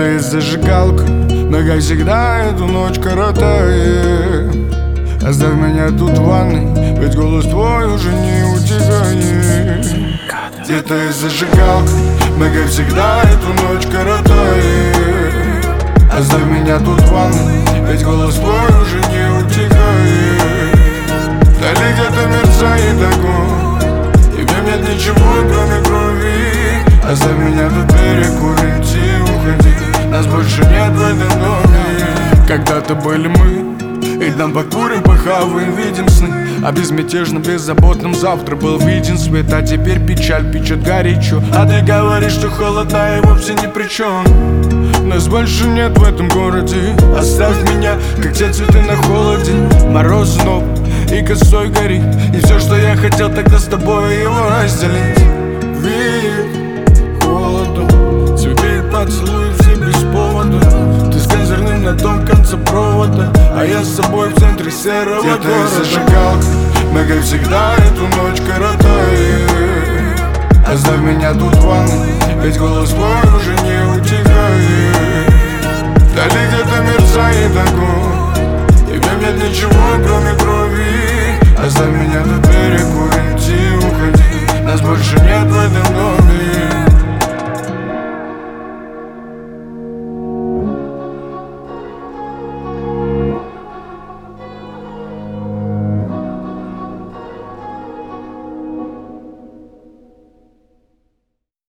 Где-то есть зажигалка, мы как всегда эту ночь коротаем. Оставь меня тут в ванной, ведь голос твой уже не утихает. Где-то есть зажигалка, мы как всегда эту ночь коротаем. Оставь меня тут в ванной, ведь голос твой уже не утихает. Вдали где-то мерцает огонь, и в нем нет ничего, кроме крови. Оставь меня тут перекурить и уходи, нас больше нет в этом доме. Когда-то были мы, и там покурим, похаваем, видим сны. А безмятежным, беззаботным завтра был виден свет. А теперь печаль печет горячо. А ты говоришь, что холода и вовсе ни при чем. Нас больше нет в этом городе. Оставь меня, как те цветы на холоде. Мороз снова и косой горит. И все, что я хотел тогда с тобой, его разделить. Веет холодом, цветы поцелуй все без повода. Ты с козырным на том конце провода, а я с собой в центре серого города. Где-то есть зажигалка, мы как всегда эту ночь коротаем. Оставь меня тут в ванной, ведь голос твой уже не утихает.